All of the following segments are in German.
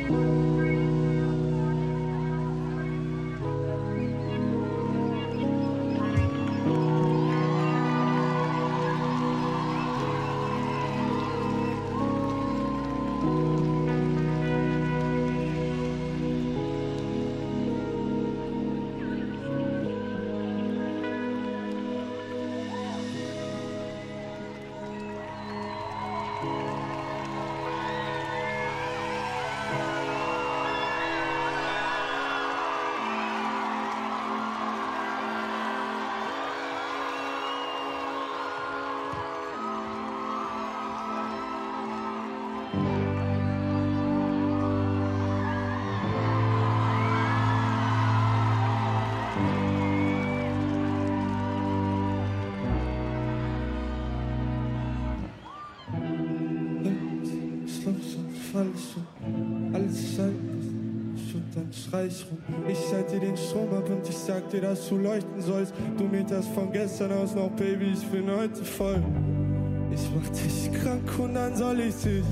Alles scheint und dann schrei ich rum. Ich schalte dir den Strom ab und ich sag dir, dass du leuchten sollst. Du meterst von gestern aus noch, Baby, ich bin heute voll. Ich mach dich krank und dann soll ich dich.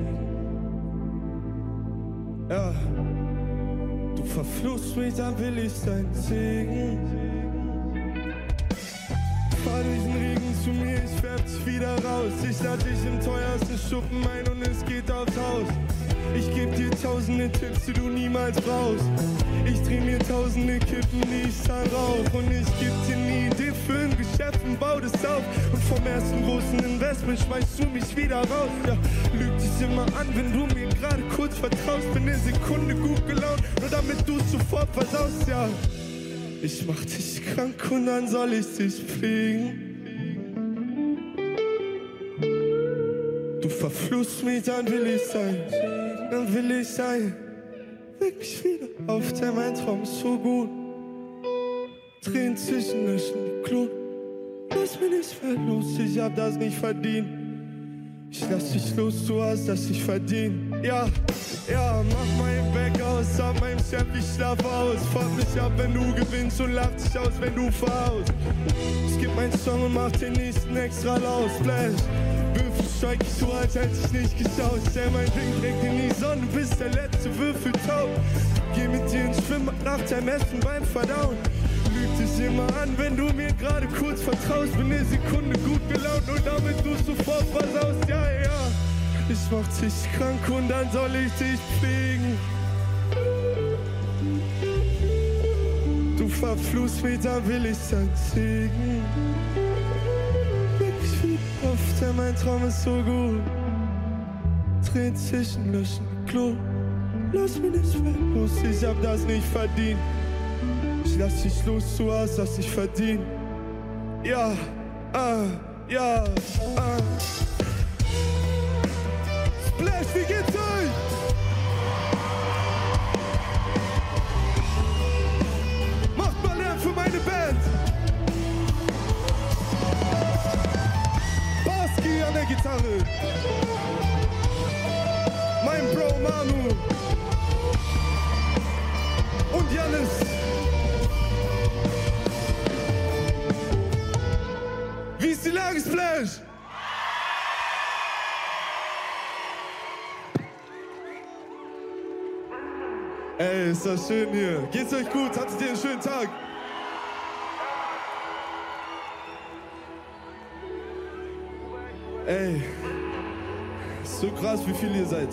Ja, du verfluchst mich, dann will ich dein Segen. Fahr durch den Regen zu mir, ich färb dich wieder raus. Ich lade dich im teuersten Schuppen ein und es geht aufs Haus. Ich geb dir tausende Tipps, die du niemals brauchst. Ich dreh mir tausende Kippen, die ich dann rauch. Und ich geb dir nie Idee für ein Geschäft und bau das auf. Und vom ersten großen Investment schmeißt du mich wieder raus. Ja, lüg dich immer an, wenn du mir gerade kurz vertraust. Bin eine Sekunde gut gelaunt, nur damit du es sofort versaust, ja. Ich mach dich krank und dann soll ich dich pflegen. Du verfluchst mich, dann will ich sein. Dann will ich sein. Weck mich wieder auf, denn mein Traum ist so gut. Tränen zwischen löschen die Glut. Lass mich nicht mehr los, ich hab das nicht verdient. Ich lass dich los, du hast das nicht verdient. Ja, ja, mach mein Back aus, sag meinem Chef, ich schlaf aus. Fuck mich ab, wenn du gewinnst und lach dich aus, wenn du verhaust. Ich geb meinen Song und mach den nächsten extra laut. Splash, Würfel streik ich so, als hätte ich nicht geschaut. Stell mein Ding direkt in die Sonne, bis der letzte Würfel taut. Geh mit dir ins Schwimmbad nach deinem Essen beim Verdauen. Lüg dich immer an, wenn du mir gerade kurz vertraust. Bin eine Sekunde gut gelaunt und damit du sofort versaust. Ja, ja, ich mach dich krank und dann soll ich dich pflegen. Du verfluchst mich, dann will ich sein Segen. Weck mich wieder auf, denn mein Traum ist so gut. Tränen zwischen löschen Klo. Lass mich nicht mehr los, ich hab das nicht verdient. Ich lass dich los, du hast das nicht verdient. Ja, ja, Splash, wie geht's euch? Macht mal Lärm für meine Band. Baski an der Gitarre. Mein Bro Manu. Und Jannis. Wie ist die Lage, Splash? Ey, ist das schön hier. Geht's euch gut? Hattet ihr einen schönen Tag? Ey, ist so krass, wie viele ihr seid.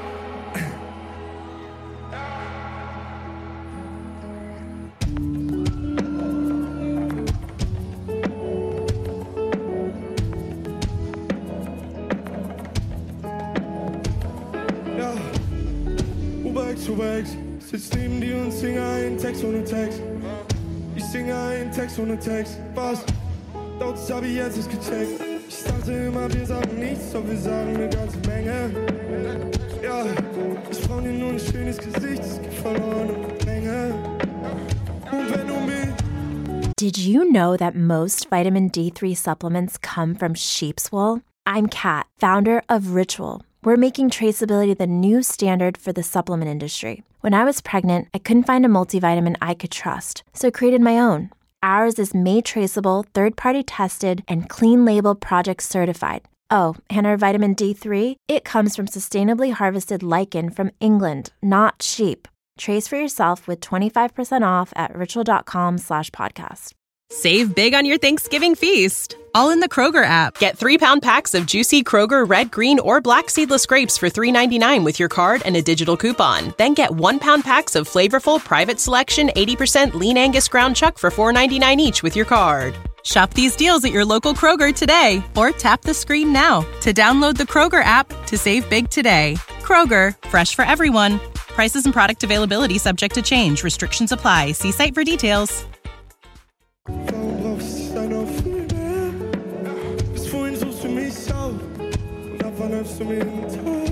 Uber-X, sitz neben dir und singe einen Text ohne Text. Ich singe einen Text ohne Text. Was? Das hab ich jetzt nicht gecheckt. Ich dachte immer, wir sagen nichts, doch wir sagen eine ganze Menge. Ja, ich brauch dir nur ein schönes Gesicht, es gibt verloren und Menge. Und wenn du mich... Did you know that most vitamin D3 supplements come from sheep's wool? I'm Kat, founder of Ritual. We're making traceability the new standard for the supplement industry. When I was pregnant, I couldn't find a multivitamin I could trust, so I created my own. Ours is made traceable, third-party tested, and clean label project certified. Oh, and our vitamin D3? It comes from sustainably harvested lichen from England, not sheep. Trace for yourself with 25% off at ritual.com/podcast. Save big on your Thanksgiving feast, all in the Kroger app. Get 3-pound packs of juicy Kroger red, green, or black seedless grapes for $3.99 with your card and a digital coupon. Then get 1-pound packs of flavorful Private Selection 80% lean Angus ground chuck for $4.99 each with your card. Shop these deals at your local Kroger today, or tap the screen now to download the Kroger app to save big today. Kroger, fresh for everyone. Prices and product availability subject to change. Restrictions apply. See site for details. Warum brauchst du dann auch viel mehr? Bis vorhin suchst du mich auf und ab wann läufst du mir den Tag?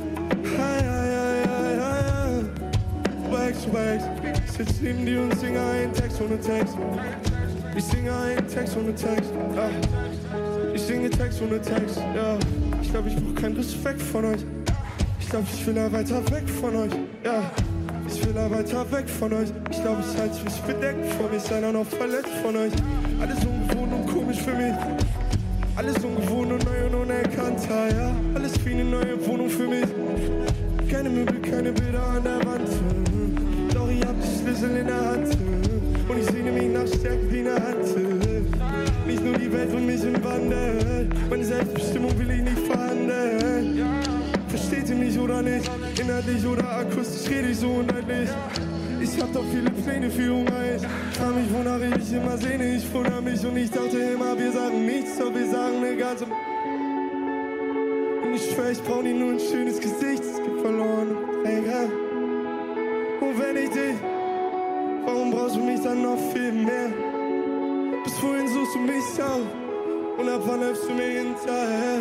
Wax, ich sitz neben dir und singe einen Text ohne Text. Ich singe einen Text ohne Text, ja. Ich singe Text ohne Text, ja. Ich glaub, ich brauch keinen Respekt von euch. Ich glaub, ich will da weiter weg von euch, ja. Ich will da weiter weg von euch. Ich glaub, ich halte mich bedeckt vor mich, einer noch verletzt von euch. Alles ungewohnt und komisch für mich. Alles ungewohnt und neu und unerkannter, ja. Alles wie eine neue Wohnung für mich. Keine Möbel, keine Bilder an der Wand. Doch ich hab die Schlüssel in der Hand. Und ich sehne mich nach Stärke wie eine Hand. Nicht nur die Welt und mich im Wandel. Meine Selbstbestimmung will ich nicht verhandeln. Versteht ihr mich oder nicht? Inhaltlich oder akustisch rede ich so undeutlich. Ich hab doch viele Pläne für euch. Frag mich, wonach ich mich immer sehne. Ich wundere mich und ich dachte immer, wir sagen nichts, doch wir sagen eine ganze... Und ich schwör, ich brauch nicht nur ein schönes Gesicht. Es gibt verloren und Träger. Und wenn ich dich... Warum brauchst du mich dann noch viel mehr? Bis vorhin suchst du mich auf und ab wann läufst du mir hinterher?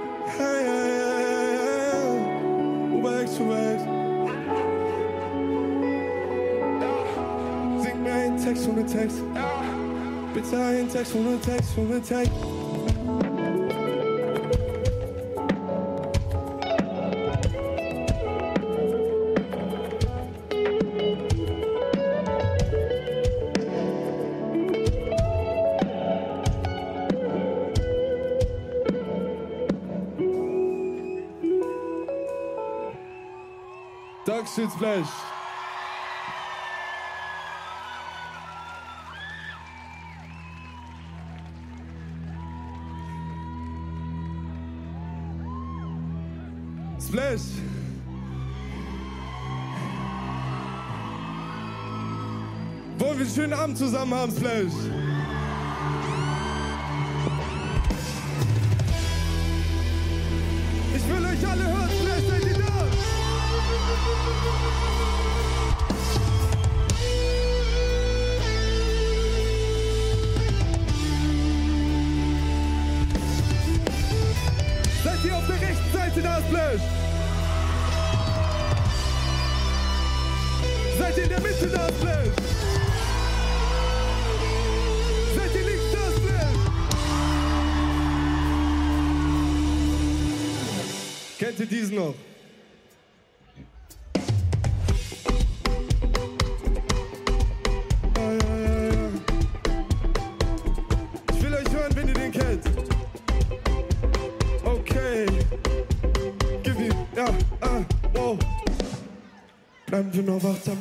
Wax. Sing mir einen Text ohne Text. Bitte einen Text ohne Text, ohne Text. Dankeschön, Splash. Splash. Wollen wir einen schönen Abend zusammen haben, Splash? Ich will euch alle hören, Splash, seid ihr da? Seid ihr auf der rechten Seite da, Splash? Seid ihr in der Mitte da, Splash? Seid ihr links da, Splash? Kennt ihr diesen noch? Ich will euch hören, wenn ihr den kennt. Okay. Gib ihm, ja, wow. Bleiben wir noch wachsam.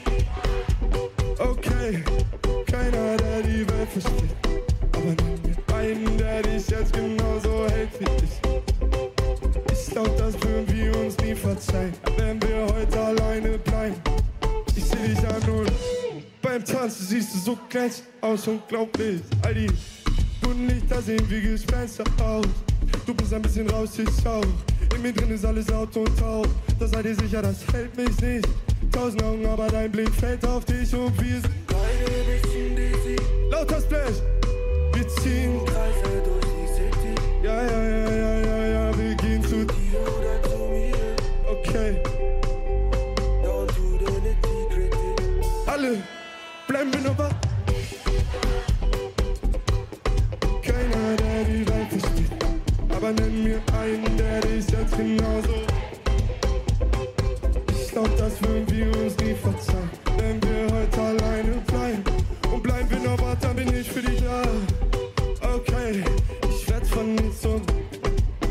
Okay. Keiner, der die Welt versteht. Aber nenn mir einen, der dich jetzt genauso hält wie ich. Ich glaub, das würden wir uns nie verzeihen, wenn wir heute alleine bleiben. Ich seh dich an und beim Tanzen siehst du so glänzend aus, unglaublich. All die guten Lichter sehen wie Gespenster aus. Du bist ein bisschen raus, ich auch. In mir drin ist alles laut und taub. Da seid ihr sicher, das hält mich nicht. 1000 Augen, aber dein Blick fällt auf dich und wir sind beide bisschen dizzy. Lauter Splash! Wir ziehen Kreise durch die City. Ja, wir gehen zu dir oder zu mir. Okay. Don't do the nitty-gritty. Alle bleiben wir noch wach. Keiner, der die Welt versteht. Aber nenn mir einen, der dich jetzt genauso. Ich glaub, das würden wir uns nie verzeihen, wenn wir heute alleine bleiben. Und bleiben wir noch wach, dann bin ich für dich da. Okay, ich werd von nichts und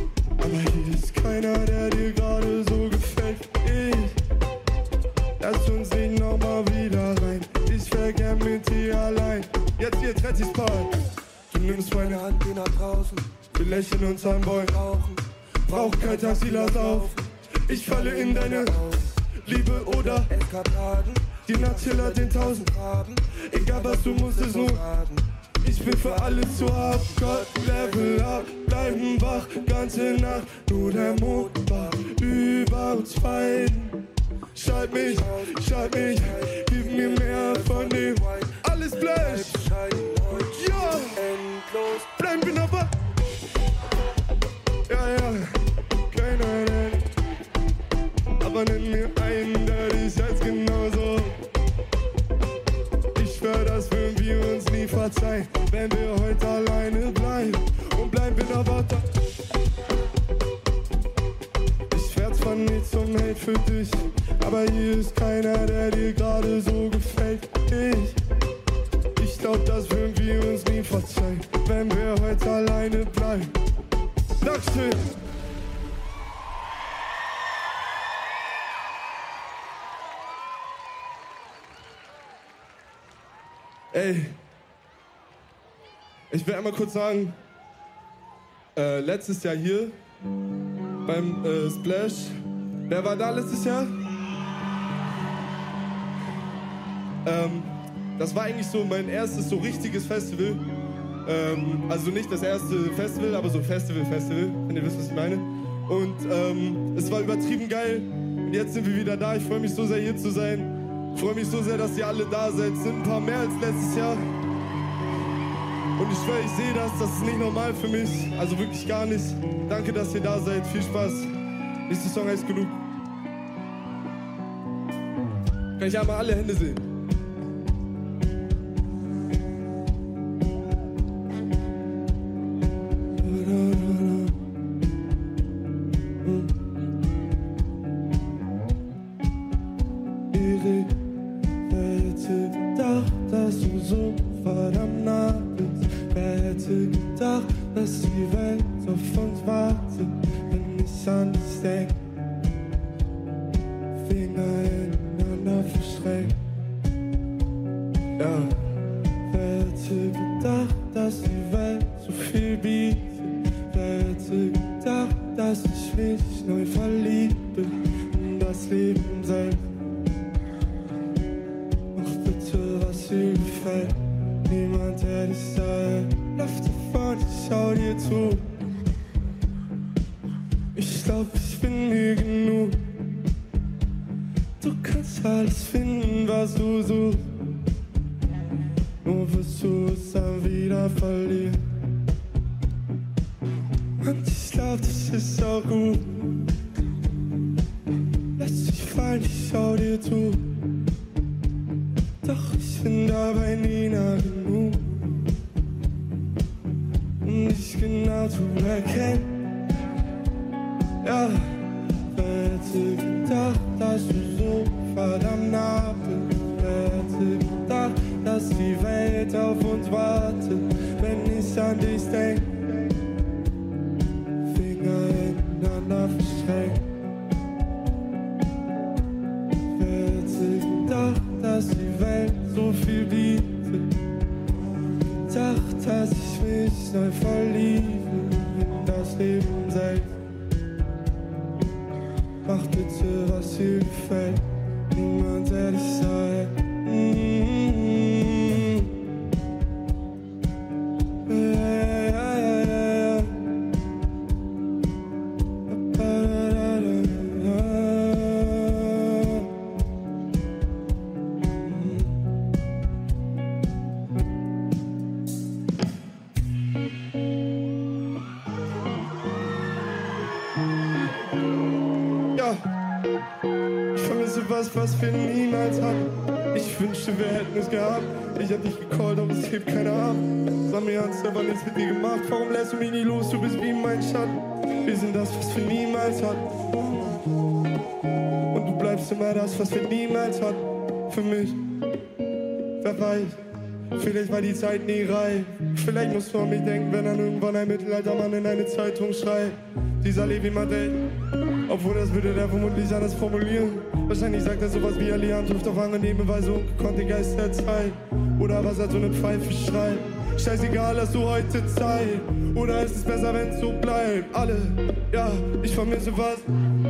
Trettis Park. Du nimmst meine Hand, geh nach draußen. Wir lächeln uns an, wollen rauchen. Brauch kein Taxi, lass auf. Ich falle in deine Liebe oder Eskapaden. Die Nacht chillert in 1000 Graden. Egal was du musst es nur. Ich bin für alles zu hart. Gott, Level up, bleiben wach, ganze Nacht. Nur der Motor über uns beiden. Schalt mich, gib mir mehr von dem. Alles Blech, ja, bleib bin aber. Ja, keiner nennt. Aber nenn mir einen, der dich jetzt genauso. Ich schwör, das würden wir uns nie verzeihen, wenn wir heute alleine bleiben. Und bleiben in der Watte. Ich werd zwar nicht zum Held für dich, aber hier ist keiner, der dir gerade so gefällt. Ich glaub, das würden wir uns nie verzeihen, wenn wir heute alleine bleiben. Dankeschön. Ey, ich will einmal kurz sagen, letztes Jahr hier beim Splash, wer war da letztes Jahr? Das war eigentlich so mein erstes so richtiges Festival. Also nicht das erste Festival, aber so Festival, wenn ihr wisst, was ich meine. Und es war übertrieben geil. Und jetzt sind wir wieder da. Ich freue mich so sehr, hier zu sein. Ich freue mich so sehr, dass ihr alle da seid. Es sind ein paar mehr als letztes Jahr. Und ich schwöre, ich sehe das. Das ist nicht normal für mich. Also wirklich gar nicht. Danke, dass ihr da seid. Viel Spaß. Nächster Song heißt Genug. Kann ich einmal alle Hände sehen? Was wir niemals hatten. Ich wünschte, wir hätten es gehabt. Ich hab dich gecallt, aber es hebt keiner ab. Sag mir ernst, aber nichts mit dir gemacht. Warum lässt du mich nie los? Du bist wie mein Schatten. Wir sind das, was wir niemals hatten. Und du bleibst immer das, was wir niemals hatten. Für mich. Wer weiß, vielleicht war die Zeit nie reif. Vielleicht musst du an mich denken, wenn dann irgendwann ein Mittelaltermann in eine Zeitung schreibt. Dieser Levi Madel. Obwohl, das würde der vermutlich anders formulieren. Wahrscheinlich sagt er sowas wie Allianz ruft auf angenehme Weise ungekonnte Geister Zeit. Oder was er so eine Pfeife schreit. Scheißegal, hast du heute Zeit? Oder ist es besser, wenn's so bleibt? Alle, ja, ich vermisse was.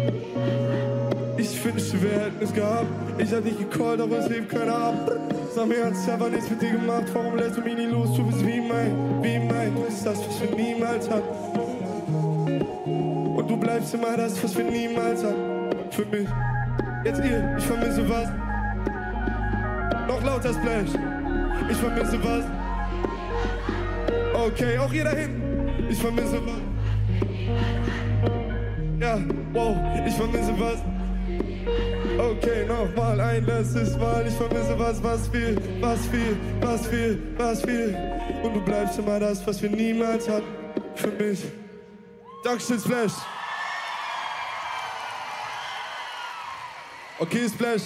Ich wünschte, wir hätten es gehabt. Ich hab dich gecallt, aber es lebt keiner ab. Sag mir, hat's einfach nichts mit dir gemacht. Warum lässt du mich nie los? Du bist wie mein. Du bist das, was wir niemals hatten. Und du bleibst immer das, was wir niemals hatten. Für mich. Jetzt ihr, ich vermisse was. Noch lauter Splash. Ich vermisse was. Okay, auch ihr da hinten. Ich vermisse was. Ja, wow, ich vermisse was. Okay, nochmal ein letztes Mal. Ich vermisse was viel. Und du bleibst immer das, was wir niemals hatten. Für mich. Dankeschön, Splash. Okay, Splash.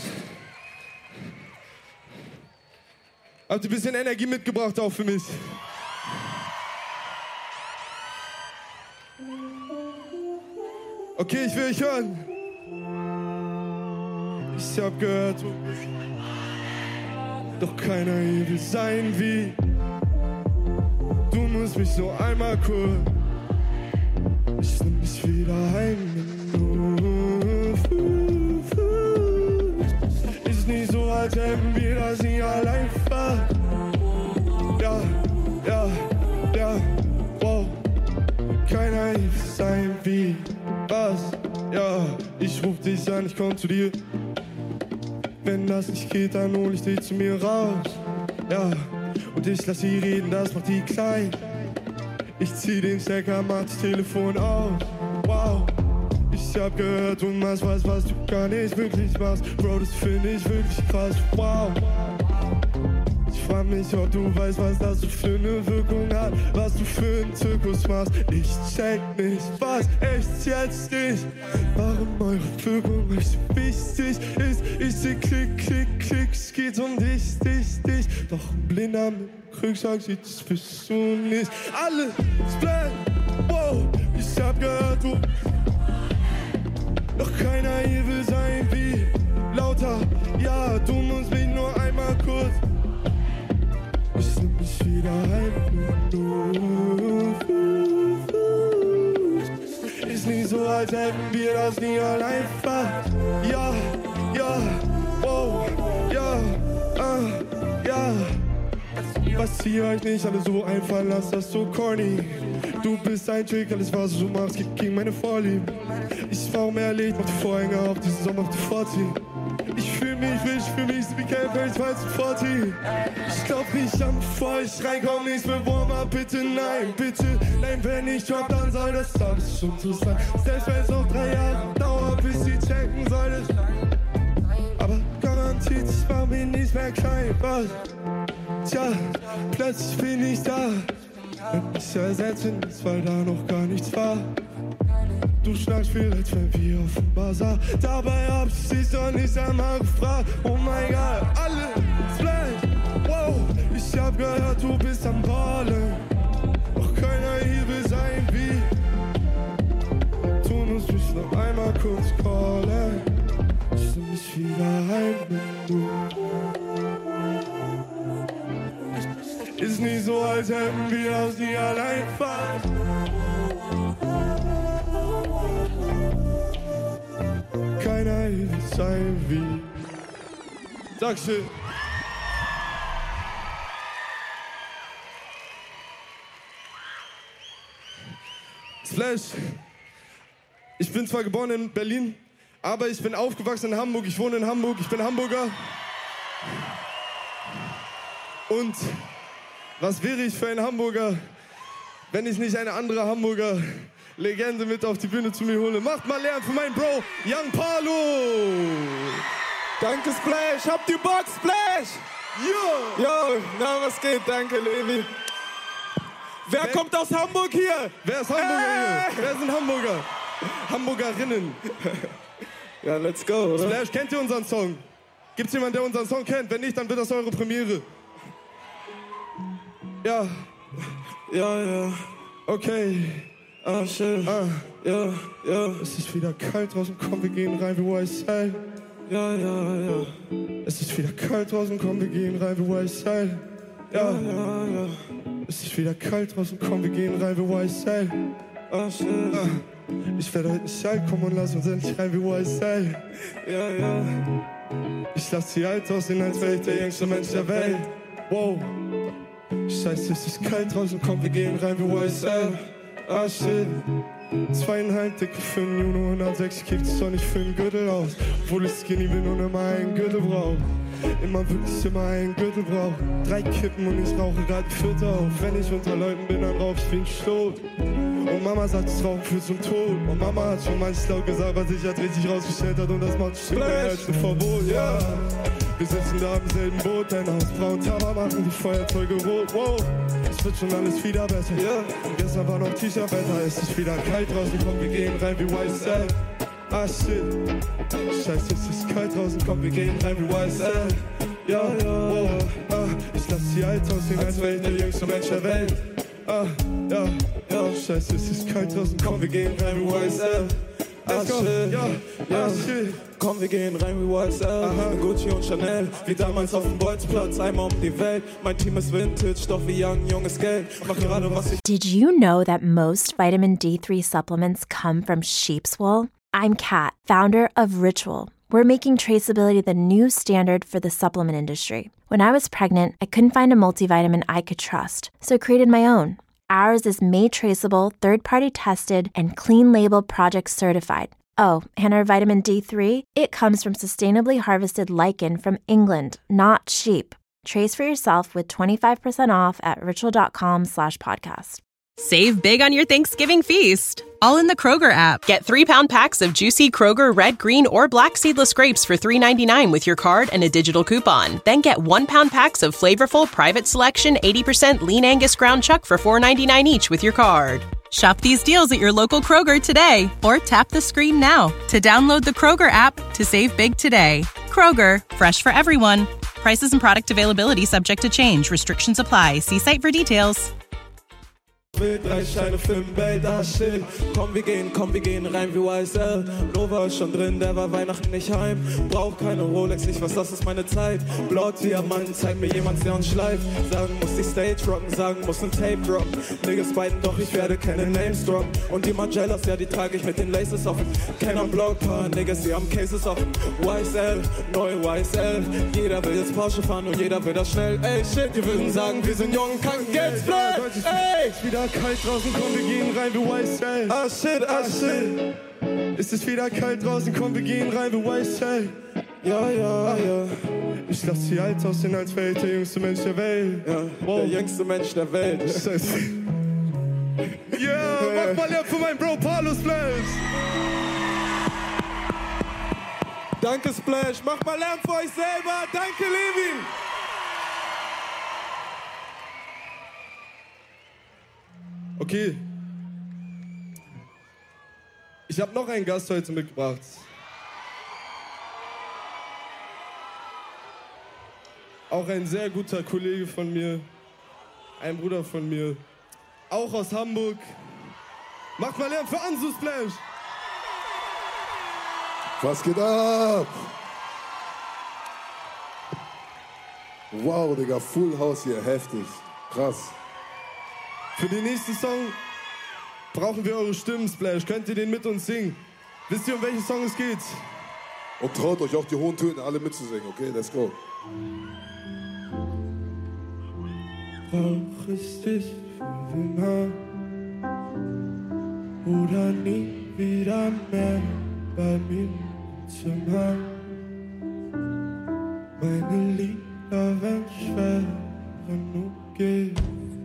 Habt ihr ein bisschen Energie mitgebracht auch für mich? Okay, ich will euch hören. Ich hab gehört, doch keiner hier will sein wie. Du musst mich so einmal kurz. Ich nimm dich wieder heim. Ist nicht so, als hätten wir das nie allein war. Ja, wow. Keiner hier will sein wie. Was? Ja, ich ruf dich an, ich komm zu dir. Wenn das nicht geht, dann hol ich dich zu mir raus. Ja, und ich lass sie reden, das macht die klein. Ich zieh den Stecker, mach das Telefon aus. Wow, ich hab gehört, du machst was du gar nicht wirklich machst. Bro, das find ich wirklich krass. Wow. Ich frag mich, ob du weißt, was das so für eine Wirkung hat, was du für einen Zirkus machst. Ich check nicht, was echt jetzt nicht, warum eure Wirkung euch so wichtig ist. Ich seh Klick, es geht um dich. Doch ein Blinder mit Rückschlag sieht, das bist du nicht. Alle Splash, wow, ich hab gehört, du. Doch keiner hier will sein wie lauter. Ja, du musst mich nur einmal kurz. Ich nimm mich wieder heim. Ist nicht so, als hätten wir das nie allein gemacht. Ja, wow, ja. Was ihr euch nicht alle so einfallen lasst, das so corny. Du bist ein Trick, alles was du machst, geht gegen meine Vorlieben. Ich war mehr Licht, mach die Vorhänge auf, diesen Sommer auf die vorziehen. Ich fühl mich so wie kein Fels, falls du vorziehen. Ich glaub nicht an, bevor ich reinkomm, nichts mehr Warm-up, bitte nein, wenn ich drop, dann soll das alles schon so sein. Selbst wenn es noch 3 Jahre dauert, bis sie checken soll es. Aber garantiert, ich mach mich nicht mehr klein, was? Tja, plötzlich bin ich da. Und ich ersetze nichts, weil da noch gar nichts war. Du schnackst viel, als wenn wir auf dem Bazar. Dabei hab ich dich doch nicht einmal gefragt. Oh mein Gott, alle Splash, wow. Ich hab gehört, du bist am Ballen. Doch keiner hier will sein wie. Du musst mich noch einmal kurz callen. Ich nimm mich wieder heim mit du. Ist nicht so, als hätten wir aus nie allein fahren. Keiner will sein wie. Dankeschön. Splash. Ich bin zwar geboren in Berlin, aber ich bin aufgewachsen in Hamburg. Ich wohne in Hamburg, ich bin Hamburger. Und was wäre ich für ein Hamburger, wenn ich nicht eine andere Hamburger Legende mit auf die Bühne zu mir hole? Macht mal Lärm für meinen Bro, Young Palo! Danke, Splash. Habt ihr Bock, Splash? Yo, na, was geht? Danke, Levi. Wer kommt aus Hamburg hier? Wer ist Hamburger hier? Wer sind Hamburger? Hamburgerinnen. Ja, let's go, oder? Splash, kennt ihr unseren Song? Gibt's jemanden, der unseren Song kennt? Wenn nicht, dann wird das eure Premiere. Ja. Ja. Okay. Ah, schön. Ja. Es ist wieder kalt draußen, komm, wir gehen rein wie YSL. Ja. Es ist wieder kalt draußen, komm, wir gehen rein wie YSL. Ja. Es ist wieder kalt draußen, komm, wir gehen rein wie YSL. Oh shit. Ich werde heute nicht alt, komm und lass uns endlich rein wie YSL. Ja, ja. Ich lass die alt aussehen, als wäre ich der jüngste Mensch der Welt. Wow. Scheiße, es ist kalt draußen, komm, wir gehen rein wie YSL. Ah shit. 2,5 Dicke für einen Juno, 160 kickt es doch nicht für einen Gürtel aus. Obwohl ich skinny bin und immer einen Gürtel brauch. Immer wirklich immer einen Gürtel brauch. 3 Kippen und ich rauche grad die 4. auf. Wenn ich unter Leuten bin, dann rauch ich wie ein Stot. Und Mama sagt, das Rauchen führt zum Tod. Und Mama hat schon manches laut gesagt, was sich halt richtig rausgestellt hat. Und das macht bestimmt mehr als ein Verbot, ja. Wir sitzen da im selben Boot, dein Haus braun, Tabak machen die Feuerzeuge rot, wow. Es wird schon alles wieder besser, ja. Und gestern war noch T-Shirt-Wetter, es ist wieder kalt draußen, komm, wir gehen rein wie YSL. Ah shit, scheiße, es ist kalt draußen, komm, wir gehen rein wie YSL. Ja, wow, ich lass die alt aussehen, als wäre ich der jüngste Mensch der Welt. Ja, scheiße, es ist kalt draußen, komm, wir gehen rein wie YSL. Let's go, ja, shit. Komm, wir gehen rein wie YSL, Gucci und Chanel, wie damals auf dem Bolzplatz, einmal um die Welt. Mein Team ist Vintage, doch wie Young, junges Geld. Mach gerade, was ich... Did you know that most vitamin D3 supplements come from sheep's wool? I'm Kat, founder of Ritual. We're making traceability the new standard for the supplement industry. When I was pregnant, I couldn't find a multivitamin I could trust, so I created my own. Ours is made traceable, third-party tested, and clean label project certified. Oh, and our vitamin D3? It comes from sustainably harvested lichen from England, not sheep. Trace for yourself with 25% off at ritual.com/podcast. Save big on your Thanksgiving feast, all in the Kroger app. Get 3-pound packs of juicy Kroger red, green, or black seedless grapes for $3.99 with your card and a digital coupon. Then get 1-pound packs of flavorful private selection 80% lean Angus ground chuck for $4.99 each with your card. Shop these deals at your local Kroger today or tap the screen now to download the Kroger app to save big today. Kroger, fresh for everyone. Prices and product availability subject to change. Restrictions apply. See site for details. 3 Scheine für ein Bild, shit. Komm, wir gehen rein wie YSL. Nova ist schon drin, der war Weihnachten nicht heim. Brauch keine Rolex, ich weiß, das ist meine Zeit. Blau Diamanten, zeig mir jemand, der uns schleift. Sagen muss die Stage rocken, sagen muss ein Tape droppen. Niggas beiden, doch ich werde keine Names droppen. Und die Margellas, ja, die trage ich mit den Laces offen. Keiner Block, paar Niggas, die haben Cases offen. YSL, neu YSL. Jeder will jetzt Porsche fahren und jeder will das schnell. Ey, shit, die würden sagen, wir sind jung, kein Geldsplit. Ey! Kalt draußen, komm, wir gehen rein wie YSL. Ah shit. Es ist wieder kalt draußen, komm, wir gehen rein wie YSL. Ja. Ich lass die alt aussehen, als wäre ich der jüngste Mensch der Welt. Ja, wow. Der jüngste Mensch der Welt. Scheiße. Mach mal Lärm für meinen Bro Paulo Splash. Danke Splash, mach mal Lärm für euch selber. Danke Levin. Okay. Ich habe noch einen Gast heute mitgebracht. Auch ein sehr guter Kollege von mir. Ein Bruder von mir. Auch aus Hamburg. Macht mal Lärm für Ansu Splash. Was geht ab? Wow, Digga, Full House hier, heftig. Krass. Für den nächsten Song brauchen wir eure Stimmen, Splash. Könnt ihr den mit uns singen? Wisst ihr, um welchen Song es geht? Und traut euch auch die hohen Töne alle mitzusingen, okay? Let's go. Brauch ich dich für immer oder nie wieder mehr bei mir im Zimmer? Meine Lieder werden schwer, wenn du gehst.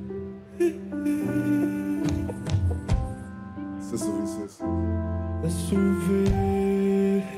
Ist das so, wie es ist? Dass du willst.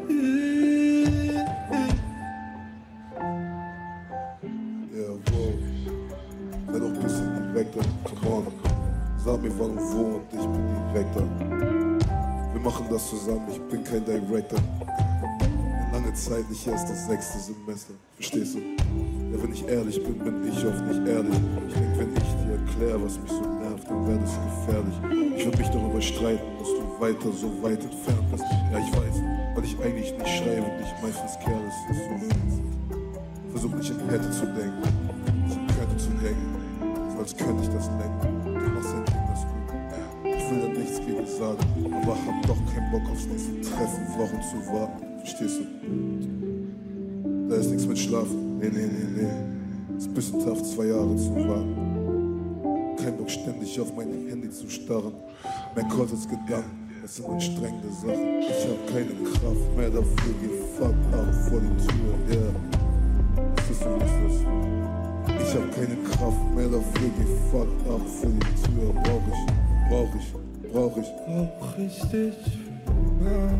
Ja, wow. Sei doch ein bisschen direkter, come on. Sag mir wann und wo und ich bin direkter. Wir machen das zusammen, ich bin kein Director. Lange Zeit, nicht erst das 6. Semester. Verstehst du? Ja, wenn ich ehrlich bin, bin ich oft nicht ehrlich. Ich denke, wenn ich dir erkläre, was mich so nervt, dann werde es gefährlich. Ich würde mich darüber streiten, dass du weiter so weit entfernt bist. Ja, ich weiß, weil ich eigentlich nicht schreibe und ich meistens careless ist. So versuch nicht in die Hätte zu denken, nicht in die Kette zu hängen. als könnte ich das lenken. Du machst dein Ding, das gut. Ich will da nichts gegen sagen, aber hab doch keinen Bock aufs nächste Treffen, Wochen zu warten. Verstehst du? Da ist nichts mit Schlafen. Nee. Ist ein bisschen tough, 2 Jahre zu warten. Kein Bock ständig auf mein Handy zu starren. Mein Kurs ist Gedanken, es sind anstrengende Sachen. Ich hab keine Kraft mehr dafür, geh fuck ab vor die Tür, yeah. Ist das so, wie ist das? Ich hab keine Kraft mehr dafür, geh fuck ab vor die Tür. Brauch ich dich mehr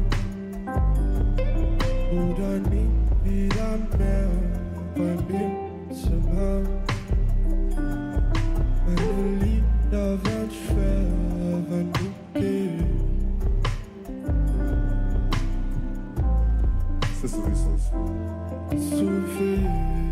oder nie wieder mehr bei mir im Zimmer. Meine Lieder werden schwer, wenn du gehst. Ist das so, wie ist das? Zu viel.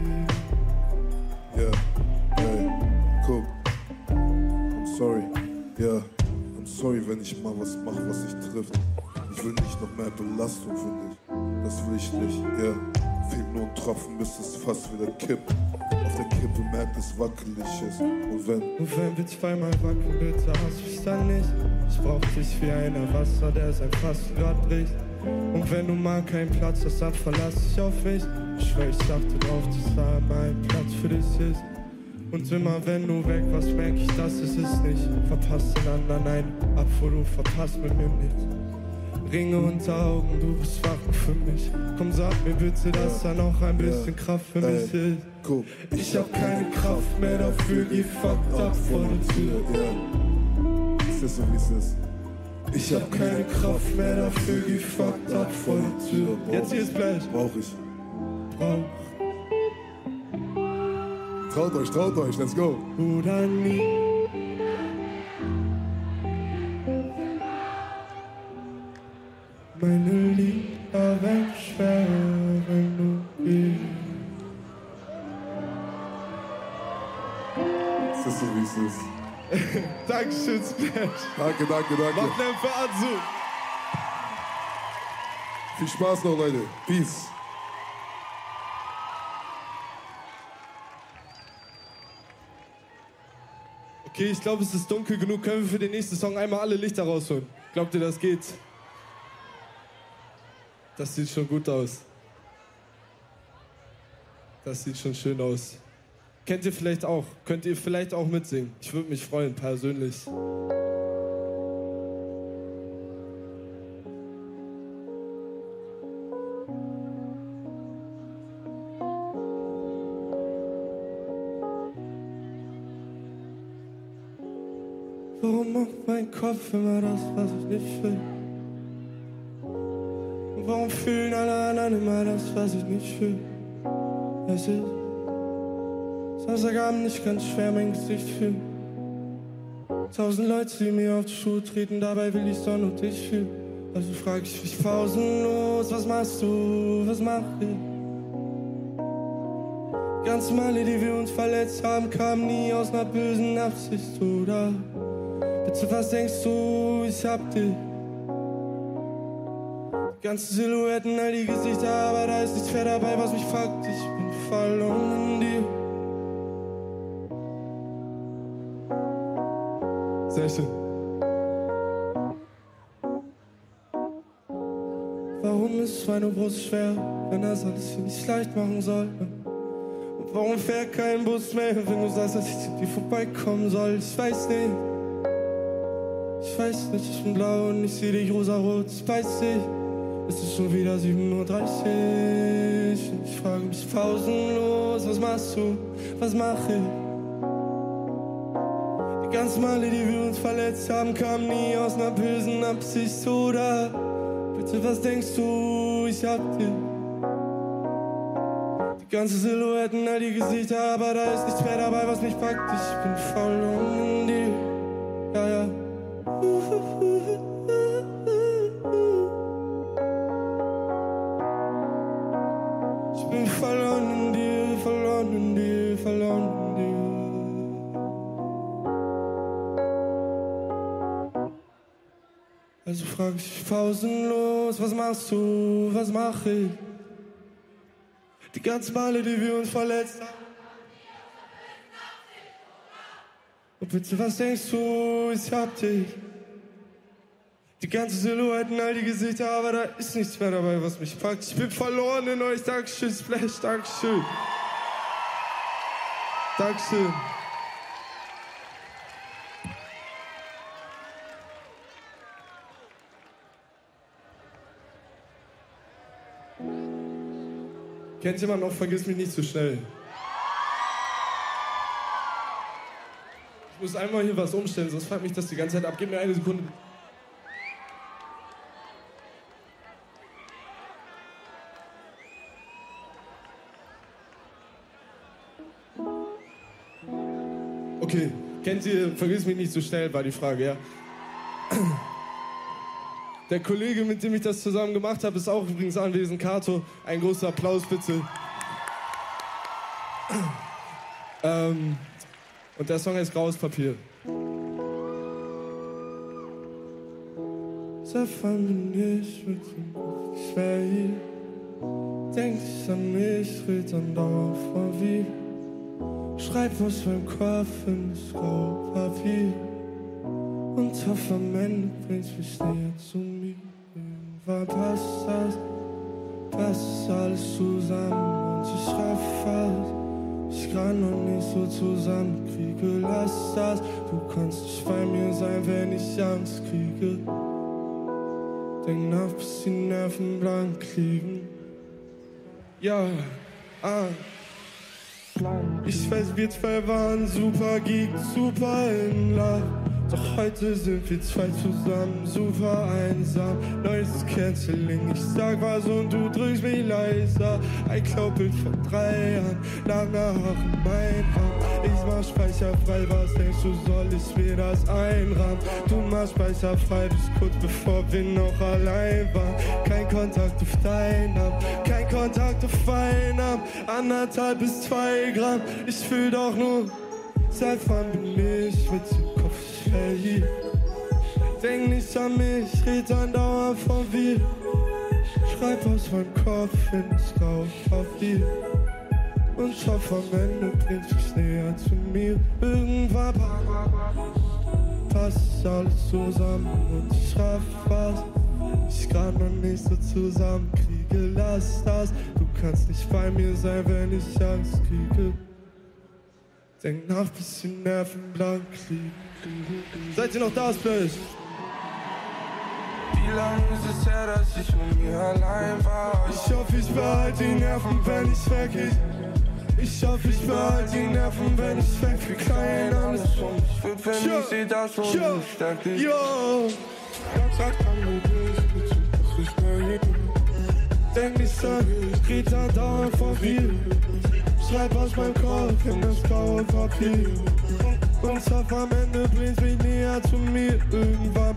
Ja, hey, guck. I'm sorry, ja. I'm sorry, wenn ich mal was mach, was dich trifft. Ich will nicht noch mehr Belastung für dich. Das will ich nicht, ja. Fehlt nur ein Tropfen, bis es fast wieder kippt. Auf der Kippe merkt es wackelig ist. Und wenn wir zweimal wackeln, bitte hasst mich dann nicht. Ich brauch dich wie einer Wasser, der sein Fass grad bricht. Und wenn du mal keinen Platz hast, dann verlass dich auf mich. Ich schwör, ich achte drauf, dass da mein Platz für dich ist. Und immer wenn du weg warst, merk ich, dass es ist nicht. Verpasst den anderen einen, Abfuhr, du verpasst mit mir nichts. Ringe unter Augen, du bist wach für mich. Komm, sag mir bitte, dass da noch ein bisschen Kraft für mich ist. guck. Ich hab keine Kraft mehr dafür, geh fucked up vor der Tür. Ja. Ist das so, wie es ist? Ich hab keine Kraft mehr dafür, geh fucked up vor der Tür. Jetzt hier ist Splash. Brauch ich. Traut euch, let's go. Oder nie. Meine Lieder werden schwer, wenn du gehst. Ist das so, wie es ist? Dankeschön, Splash. Danke. Macht einen für Anzu. Viel Spaß noch, Leute. Peace. Okay, ich glaube, es ist dunkel genug. Können wir für den nächsten Song einmal alle Lichter rausholen? Glaubt ihr, das geht? Das sieht schon gut aus. Das sieht schon schön aus. Kennt ihr vielleicht auch? Könnt ihr vielleicht auch mitsingen? Ich würde mich freuen, persönlich. Warum macht mein Kopf immer das, was ich nicht will? Und warum fühlen alle anderen immer das, was ich nicht fühle? Es ist Samstagabend nicht ganz schwer, mein Gesicht fühlen. 1000 Leute, die mir auf die Schuhe treten, dabei will ich doch nur dich fühlen. Also frag ich mich pausenlos, was machst du, was mach ich? Die ganzen Male, die wir uns verletzt haben, kamen nie aus einer bösen Absicht, oder? Bitte, was denkst du, ich hab dich? Die ganzen Silhouetten, all die Gesichter, aber da ist nichts mehr dabei, was mich fuckt. Ich bin verloren in dir. Sehr schön. Warum ist meine Brust schwer, wenn das alles hier nicht leicht machen soll? Und warum fährt kein Bus mehr, wenn du sagst, dass ich zu dir vorbeikommen soll? Ich weiß nicht, ich bin blau und ich seh dich rosarot. Ich weiß nicht, es ist schon wieder 7:30 Uhr. Und ich frage mich pausenlos, was machst du, was mach ich? Die ganzen Male, die wir uns verletzt haben, kamen nie aus einer bösen Absicht, oder? Bitte, was denkst du, ich hab dich? Die ganzen Silhouetten, all die Gesichter, aber da ist nichts mehr dabei, was mich packt. Ich bin verloren in dir, ja. Ich bin verloren in dir, verloren in dir, verloren in dir. Also frag ich pausenlos, was machst du, was mach ich? Die ganzen Male, die wir uns verletzt haben. Und bitte, was denkst du, ich hab dich? Die ganze Silhouetten, all die Gesichter, aber da ist nichts mehr dabei, was mich packt. Ich bin verloren in euch, Dankeschön, Splash, Dankeschön. Dankeschön. Kennt jemand noch Vergiss mich nicht so schnell? Ich muss einmal hier was umstellen, sonst fuckt mich das die ganze Zeit ab. Gib mir eine Sekunde. Okay, kennt ihr Vergiss mich nicht so schnell, war die Frage, ja? Der Kollege, mit dem ich das zusammen gemacht habe, ist auch übrigens anwesend, Kato. Ein großer Applaus, bitte. Und der Song heißt Graues Papier. Seit wann bin ich mit dem schwer hier? Denk ich an mich, red dann dauernd vor wie. Schreib aus meinem Kopf in das graue Papier. Und hoffe, am Ende bringt's mich näher zu mir. Irgendwann passt alles zusammen und ich raff fast. Ich kann noch nicht so zusammenkriege, lass das. Du kannst nicht bei mir sein, wenn ich Angst kriege. Denk nach, bis die Nerven blank liegen. Ja, ich weiß, wir zwei waren super Geeks, super in Love. Doch heute sind wir zwei zusammen, super einsam. Neues Canceling, ich sag was und du drückst mich leiser. Ein Klaubild von 3 Jahren, lange Haare in mein Hand. Ich mach speicherfrei, was denkst du, soll ich mir das einrahmen? Du machst speicherfrei, bis kurz bevor wir noch allein waren. Kein Kontakt auf deinen Namen, kein Kontakt auf Einnahmen. 1,5 bis 2 Gramm, ich fühl doch nur. Seit wann bin ich mit dem Kopf schwer? Denk nicht an mich, red andauernd von wir. Schreib aus meinem Kopf in das graue Papier. Und hoffe, am Ende bringt mich näher zu mir. Irgendwann passt alles zusammen und ich raff was. Ich kann noch nicht so zusammenkriege, lass das. Du kannst nicht bei mir sein, wenn ich Angst kriege. Denk nach, bis die Nerven blank liegen. Seid ihr noch da, Splash? Wie lange ist es her, dass ich mit mir allein war? Ich hoffe, ich behalte die Nerven, wenn ich weg. Ich hoffe, ich behalte die Nerven, wenn ich weg. Wie klein alles um mich wird, wenn ich seh das, wo du stärkt dich. Yo! Sag an, du bist, bitte, was ich mehr Denk nicht an, red andauernd von viel. Schreib aus meinem Kopf in das graue Papier. Und hoffe, am Ende bringt's mich näher zu mir. Irgendwann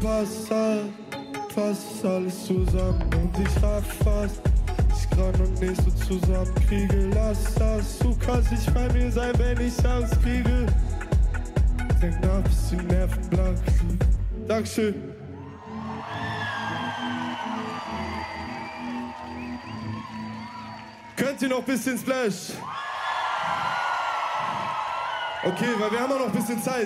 passt alles zusammen und ich raff fast. Ich kann noch nicht so zusammenkriege, lass das. Du kannst nicht bei mir sein, wenn ich Angst kriege. Denk nach, bis die Nerven blank liegen. Dankeschön. Könnt ihr noch ein bisschen Splash? Okay, weil wir haben auch noch ein bisschen Zeit.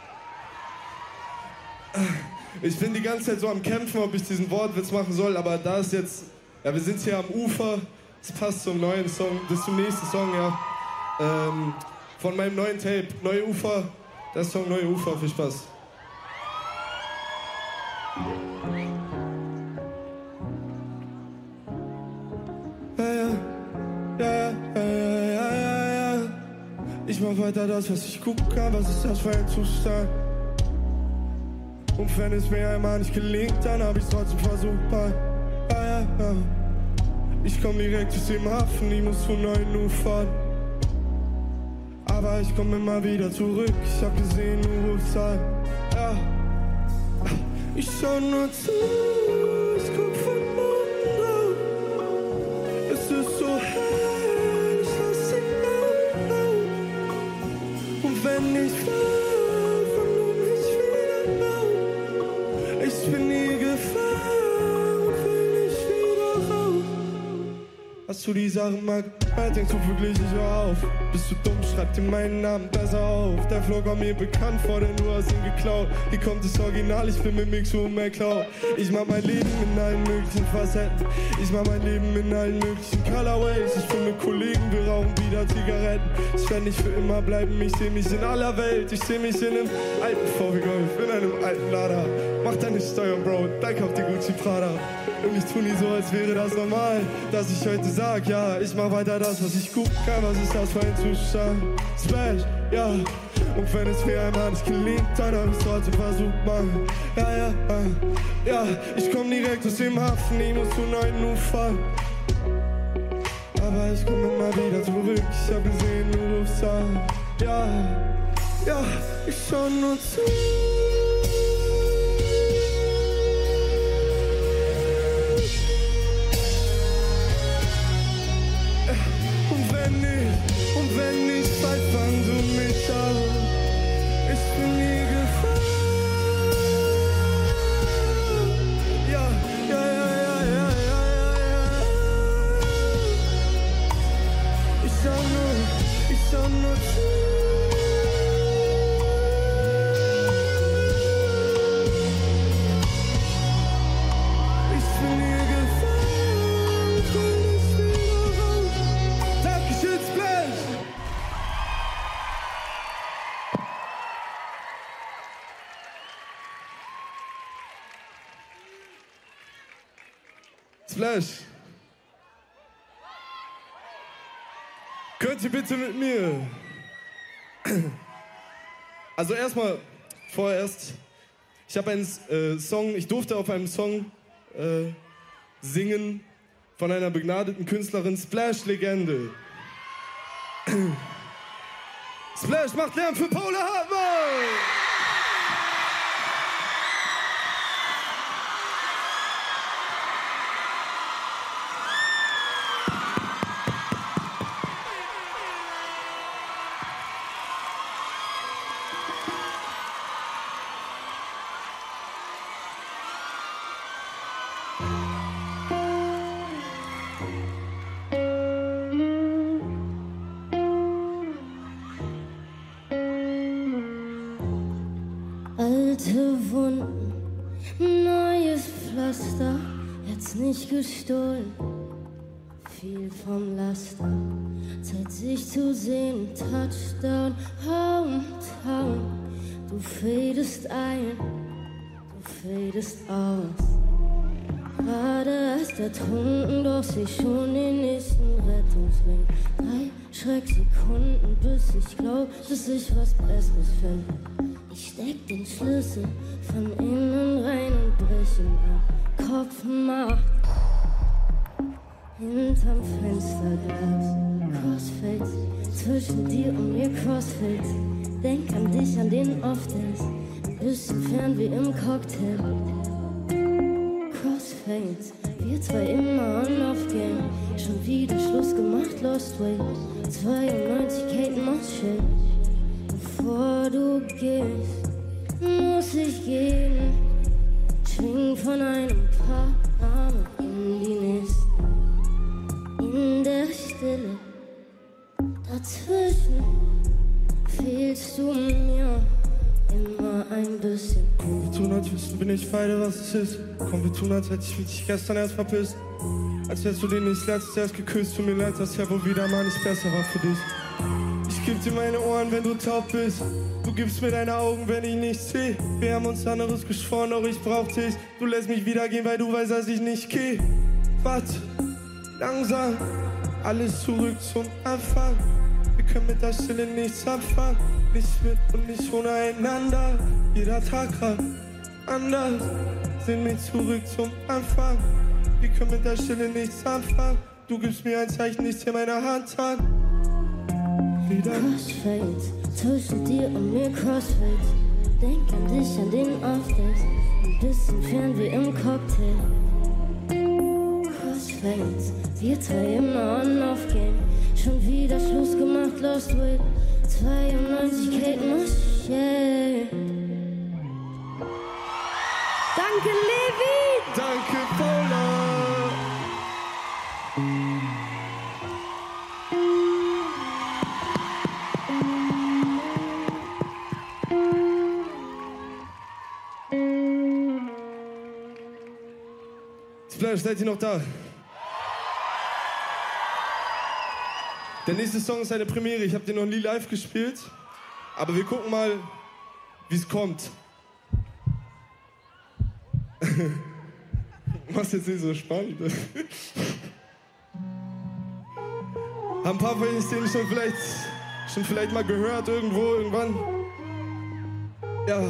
Ich bin die ganze Zeit so am Kämpfen, ob ich diesen Wortwitz machen soll, aber da ist jetzt, ja, wir sind hier am Ufer, es passt zum neuen Song, das ist zum nächsten Song, ja, von meinem neuen Tape, Neue Ufer, der Song Neue Ufer, viel Spaß. Ich mach weiter das, was ich gucken kann, was ist das für ein Zustand? Und wenn es mir einmal nicht gelingt, dann hab ich's trotzdem versucht, Ich komm direkt aus dem Hafen, ich muss zu neuen Ufern. Aber ich komm immer wieder zurück, ich hab gesehen, nur Hochzeit. Ja. Ich schau nur zu, ich guck von oben drauf. Es ist so hell, ich lass den Augen auf. Und wenn ich fall, von mich wieder auf. Ich bin nie Gefahr und will nicht wieder raus. Hast du die Sachen mal Denkst du wirklich, ich hör auf? Bist du dumm, schreib dir meinen Namen besser auf. Der Vlog war mir bekannt vor, denn du hast ihn geklaut. Hier kommt das Original, ich bin mit Mixo und McCloud. Ich mach mein Leben in allen möglichen Facetten. Ich mach mein Leben in allen möglichen Colorways. Ich bin mit Kollegen, wir rauchen wieder Zigaretten. Ich werd nicht für immer bleiben, ich seh mich in aller Welt. Ich seh mich in einem alten VW Golf, in einem alten Lada. Mach deine Steuern, Bro, dann kauft die Gucci Prada. Und ich tu nie so, als wäre das normal, dass ich heute sag, ja, ich mach weiter das, was ich gut kann. Was ist das für ein Zustand? Splash, ja. Und wenn es mir einmal nicht gelingt, dann hab ich's trotzdem versucht, Mann. Ja, ich komm direkt aus dem Hafen, ich muss zu neuen Ufern. Aber ich komm immer wieder zurück, ich hab gesehen, du rufst an. Ja, ich schau nur zu. Und wenn nicht, bald fang du mich auf. Ich bin nie gefahren. Ja. Ich schau nur zu. Ich bin nie gefahren. Komm nicht wieder raus. Dankeschön, Splash! Splash! Könnt ihr bitte mit mir? Also vorerst, ich habe einen Song, ich durfte auf einem Song singen von einer begnadeten Künstlerin, Splash-Legende. Splash macht Lärm für Paula Hartmann! Alte Wunden, neues Pflaster, jetzt nicht gestohlen, viel vom Laster. Zeit sich zu sehen, Touchdown, Hometown. Du fadest ein, du fadest aus. Gerade erst ertrunken, doch seh schon den nächsten Rettungsring. 3 Schrecksekunden, bis ich glaub, dass ich was Besseres finde. Ich steck den Schlüssel von innen rein und brech ihn ab. Kopfmacht hinterm Fensterglas. Crossfades zwischen dir und mir, Crossfades. Denk an dich, an den Off-Days. Ein bisschen fern wie im Cocktail. Crossfades, wir zwei immer on-off-Game. Schon wieder Schluss gemacht, Lost Way. 92 Kate Moss Shade. Bevor du gehst, muss ich gehen. Schwing von einem Paar Arme in die nächsten. In der Stille, dazwischen fehlst du mir immer ein bisschen. Komm, wir tun, als wüssten wir nicht beide, was es ist. Komm, wir tun, als hätte ich dich gestern erst verpisst. Als hättest du den nicht letztes erst geküsst. Tut mir leid, dass ja wohl wieder mal nicht besser war für dich. Ich geb dir meine Ohren, wenn du taub bist. Du gibst mir deine Augen, wenn ich nichts seh. Wir haben uns anderes geschworen, doch ich brauch dich. Du lässt mich wieder gehen, weil du weißt, dass ich nicht geh. Warte, langsam, alles zurück zum Anfang. Wir können mit der Stille nichts anfangen. Nicht mit und nicht ohne einander. Jeder Tag grad anders. Sind wir zurück zum Anfang. Wir können mit der Stille nichts anfangen. Du gibst mir ein Zeichen, ich zieh meine Hand an. Crossfades, zwischen dir und mir, Crossfades. Denk an dich, an den Off-Days. Ein bisschen fern wie im Cocktail. Crossfades, wir zwei immer on-off-Game. Schon wieder Schluss gemacht, Lost Way. 92 Kate Moss Shade. Danke, Levi! Danke, Paula! Leute, seid ihr noch da? Der nächste Song ist eine Premiere. Ich habe den noch nie live gespielt. Aber wir gucken mal, wie es kommt. Mach's jetzt nicht so spannend. Haben ein paar von euch den schon vielleicht mal gehört irgendwo, irgendwann. Ja.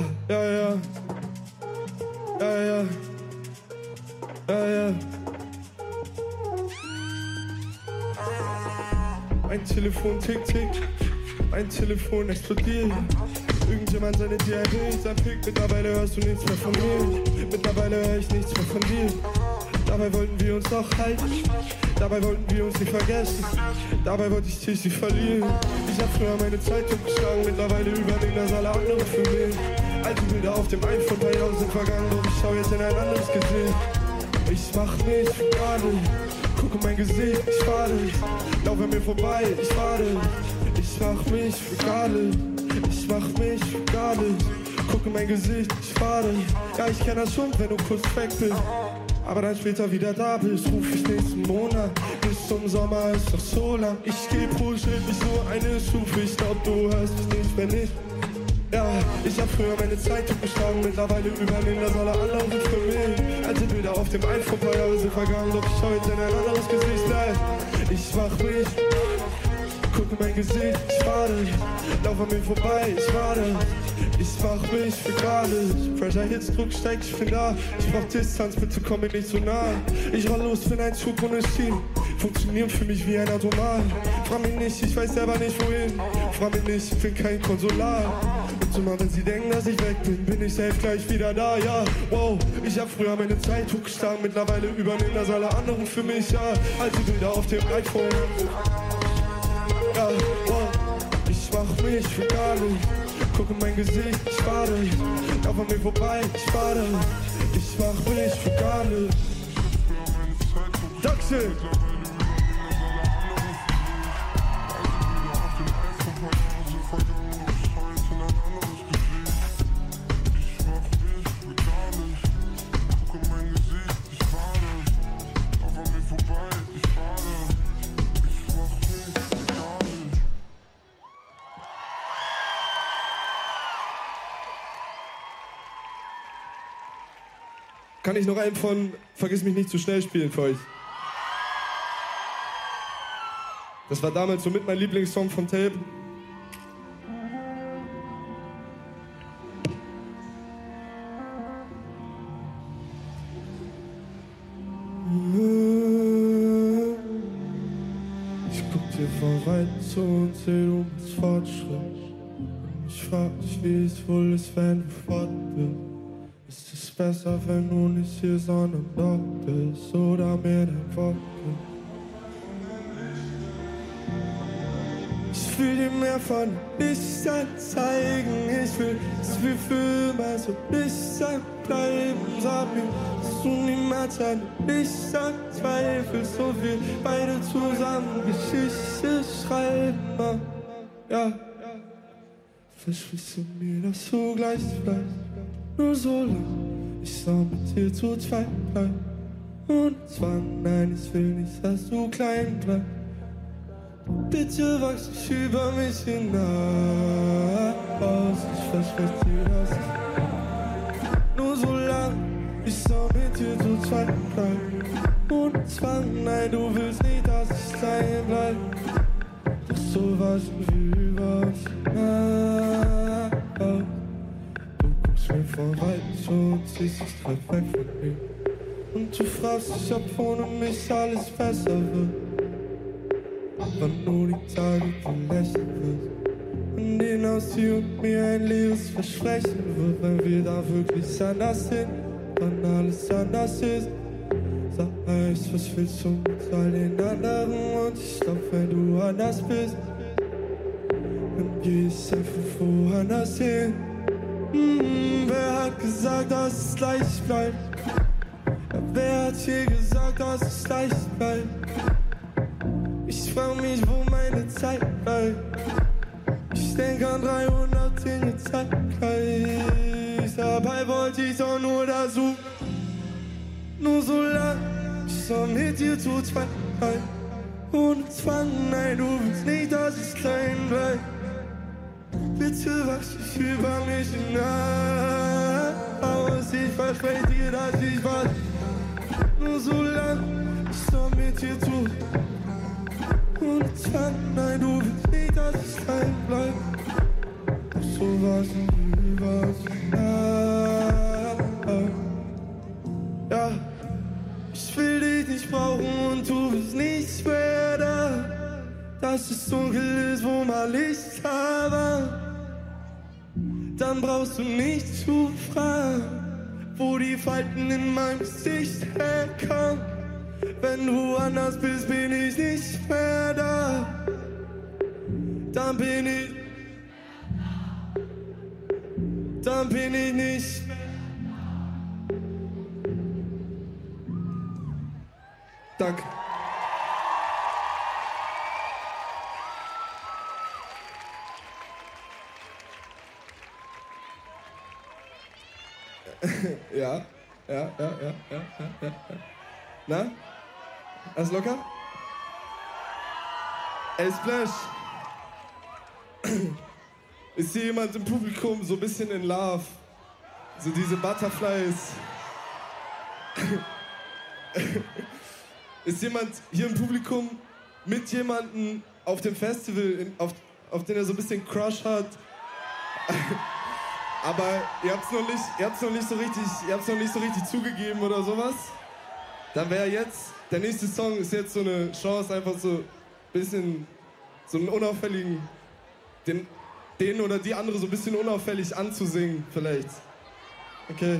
Mein Telefon tick, tick, mein Telefon explodiert. Irgendjemand seine Diabetes erfickt, mittlerweile hörst du nichts mehr von mir. Mittlerweile höre ich nichts mehr von dir. Dabei wollten wir uns doch halten, dabei wollten wir uns nicht vergessen. Dabei wollte ich dich nicht verlieren. Ich hab früher meine Zeitung geschlagen, mittlerweile übernehmen das alle anderen für mich. Alte Bilder auf dem iPhone, 3 Jahre sind vergangen, doch ich schau jetzt in ein anderes Gesicht. Ich mach mich für gerade, gucke mein Gesicht, ich warte. Laufe mir vorbei, ich warte. Ich mach mich für gerade, ich mach mich für gerade. Gucke mein Gesicht, ich warte. Ja, ich kenn das schon, wenn du kurz weg bist. Aber dann später wieder da bist, ruf ich nächsten Monat. Bis zum Sommer ist doch so lang. Ich geh pro Schritt nicht so eine Stufe. Ich glaub, du hörst mich nicht, wenn nicht. Ja, ich hab früher meine Zeitung geschlagen, mittlerweile übernehmen das alle anderen für mich. Alte Bilder auf dem iPhone, 2 Jahre sind vergangen, doch ich schau jetzt in ein anderes Gesicht. Ich mach mich, gucke mein Gesicht, ich warte. Lauf an mir vorbei, ich warte. Ich mach mich für gerade. Pressure Hits, Druck steigt, ich bin da. Ich brauch Distanz, bitte komm mir nicht so nah. Ich roll los, bin ein Zug ohne Schienen. Funktionieren für mich wie ein Automat. Frag mich nicht, ich weiß selber nicht wohin. Frag mich nicht, ich bin kein Konsulat. Und immer wenn sie denken, dass ich weg bin, bin ich safe gleich wieder da, ja. Wow, ich hab früher meine Zeitung geschlagen, mittlerweile übernehmen das alle anderen für mich, ja. Alte Bilder auf dem iPhone. Ja, wow, ich mach mich für gar nicht. Gucke mein Gesicht, ich warte. Lauf an mir vorbei, ich warte. Ich mach mich für gar nicht. Dankeschön. Kann ich noch einen von Vergiss mich nicht zu schnell spielen für euch? Das war damals somit mein Lieblingssong von Tape. Ich guck dir von weit zu und seh, du bist Fortschritt. Ich frag dich, wie es wohl ist, wenn du fort bist. Ist es besser, wenn du nicht hier, sondern dort bist oder mir dein Wort gibst? Ich will dir mehr von Lichtern zeigen. Ich will, dass wir für immer so Lichtern bleiben. Sag mir, dass du niemals an Lichtern zweifelst. So wir beide zusammen Geschichte schreiben. Ja, versprichst du mir, dass du gleich bleibst? Nur so lang, ich soll mit dir zu zweit bleiben. Und Zwang, nein, ich will nicht, dass du klein bleibst. Bitte wachs nicht über mich hinaus. Ich verspreche dir, dass ich nur so lang, ich soll mit dir zu zweit bleiben. Und Zwang, nein, du willst nicht, dass ich klein bleib. Doch so waschen wir über uns hinaus. Mir von weit und siehst dich weit weg von mir. Und du fragst dich, ob ohne mich alles besser wird. Wann nur die Tage du lächeln wirst. In denen aus dir und mir ein leeres Versprechen wird. Wenn wir da wirklich anders sind, dann alles anders ist. Sag echt, was willst du mit all den anderen? Und ich glaub, wenn du anders bist, dann geh ich einfach woanders hin. Wer hat gesagt, dass es leicht bleibt? Ja, wer hat hier gesagt, dass es leicht bleibt? Ich frag mich, wo meine Zeit bleibt. Ich denk an 300 Dinge zeitgleich. Dabei wollte ich doch nur da suchen. Nur so lang, so mit dir zu zweit, ohne Zwang, nein, du willst nicht, dass ich klein bleib. Bitte wachs ich über mich hinaus, ich verspreche dir, dass ich warte. Nur so lang, ich so mit dir zu. Ohne Zwang, nein, du willst nicht, dass ich klein bleib. Doch so was über ja, ich will dich nicht brauchen und du bist nicht mehr da. Dass es dunkel ist, wo mal Licht war. Dann brauchst du nicht zu fragen, wo die Falten in meinem Gesicht herkamen. Wenn du anders bist, bin ich nicht mehr da. Dann bin ich nicht mehr. Danke. Ja. Na? Alles locker? Ey, Splash. Ist hier jemand im Publikum so ein bisschen in Love? So diese Butterflies. Ist jemand hier im Publikum mit jemandem auf dem Festival, auf den er so ein bisschen Crush hat? Aber ihr habt's noch nicht so richtig zugegeben oder sowas? Dann wäre jetzt, der nächste Song ist jetzt so eine Chance, einfach so ein bisschen, so einen unauffälligen, den oder die andere so ein bisschen unauffällig anzusingen, vielleicht. Okay.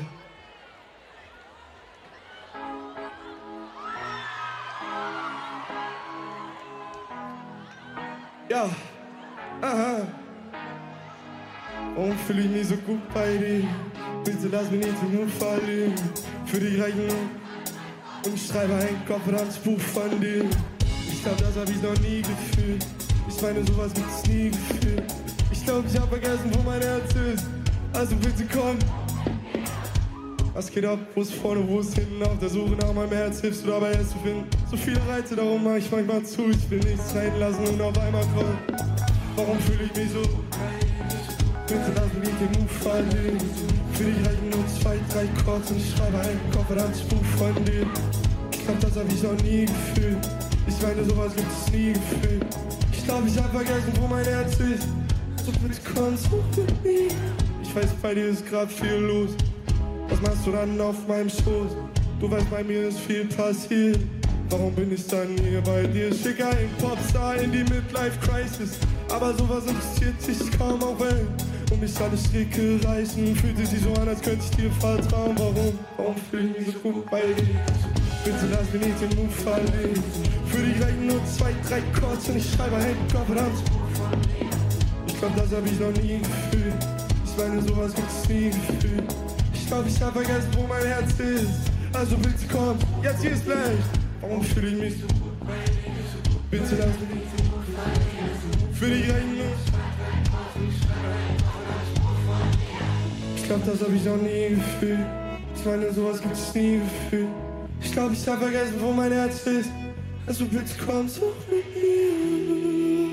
Ja. Aha. Warum fühle ich mich so gut bei dir? Bitte lass mich nicht nur verlieren. Für die Rechnung. Und ich schreibe ein Kopfrandsbuch von dir. Ich glaub, das hab ich noch nie gefühlt. Ich meine, sowas gibt's nie gefühlt. Ich glaub, ich hab vergessen, wo mein Herz ist. Also bitte komm. Was geht ab? Wo ist vorne, wo ist hinten? Auf der Suche nach meinem Herz hilfst du dabei, es zu finden. So viele Reize, darum mach ich manchmal zu. Ich will nichts reinlassen und auf einmal kommen. Warum fühle ich mich so? Bitte lass mich nicht den Move verlieren. Für dich reichen nur 2, 3 Chords und ich schreibe ein Kopfrandsbuch von dir. Ich glaub, das hab ich noch nie gefühlt. Ich meine, sowas gibt's nie gefühlt. Ich glaub, ich hab vergessen, wo mein Herz ist. So bitte komm, such mit mir. Ich weiß, bei dir ist grad viel los. Was machst du dann auf meinem Schoß? Du weißt, bei mir ist viel passiert. Warum bin ich dann hier bei dir? Schick einen Popstar in die Midlife-Crisis. Aber sowas interessiert dich kaum, auch wenn um mich alle Stricke reißen. Fühlt sich so an, als könnte ich dir vertrauen. Warum fühle ich mich so gut bei dir? Bitte lass mich nicht den Move verlieren. Für dich reichen nur 2, 3 Chords und ich schreibe einen Kopfrandsbuch von dir. Ich glaub, das hab ich noch nie gefühlt. Ich meine, sowas gibt's nie gefühlt. Ich glaub, ich hab vergessen, wo mein Herz ist. Also bitte komm, jetzt hier ist gleich. Warum fühle ich mich so gut bei dir? Bitte lass mich nicht den Move verlieren. Für dich reichen nur 2, 3 Chords und ich schreibe einen Kopfrandsbuch von dir. Ich glaub, das hab ich noch nie gefühlt. Ich meine, sowas gibt's nie gefühlt. Ich glaub, ich hab vergessen, wo mein Herz ist. Also bitte komm, such mit mir.